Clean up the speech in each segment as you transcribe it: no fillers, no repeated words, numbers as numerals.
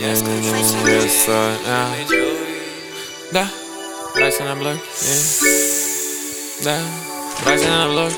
Да, братья на блоке, да, братья на блоке,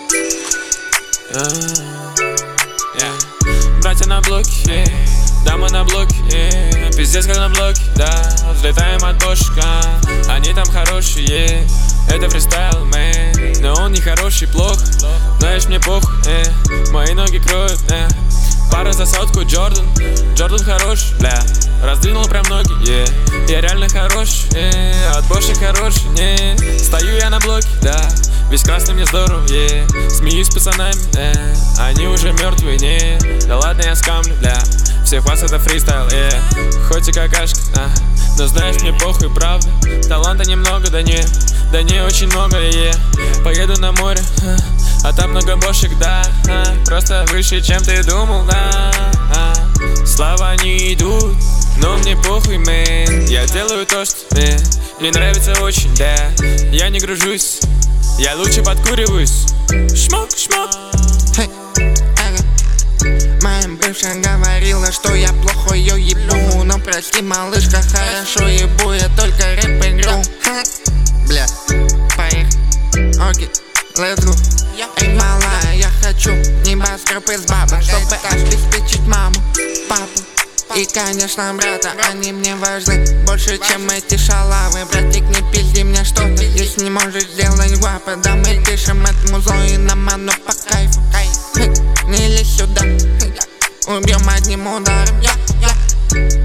братья на блоке, дамы на блоке, пиздец как на блоке, да, взлетаем от бошка, они там хорошие, это фристайл, мэн, но он не хороший, плохо, знаешь, мне похуй, мои ноги кроют, пара за сотку, Джордан хорош, бля, раздвинул прям ноги, я реально хорош, от бошек хорош, стою я на блоке, да, весь красный мне здорово, смеюсь с пацанами, они уже мертвые, да ладно я скамлю, бля, всех вас это фристайл, хоть и какашка, но знаешь, мне похуй, правда, таланта немного, да не очень много, поеду на море, а там много бошек, да, просто выше, чем ты думал, да, слова не идут, но мне похуй, мэн, я делаю то, что мне нравится очень, да, я не гружусь, я лучше подкуриваюсь, шмок. Моя бывшая говорила, что я плохо ее ебу, но прости, малышка, хорошо ебу, я только рэп игру. Бля, поехали, окей, let's go. Эй, малая, я хочу небоскреб из бабок, чтобы обеспечить маму, папу и, конечно, брата. Они мне важны больше, чем эти шалавы. Братик, не пизди мне что-то, если не можешь сделать гуапа. Да мы пишем этому зло и нам оно по кайфу. Не лезь сюда, убьем одним ударом.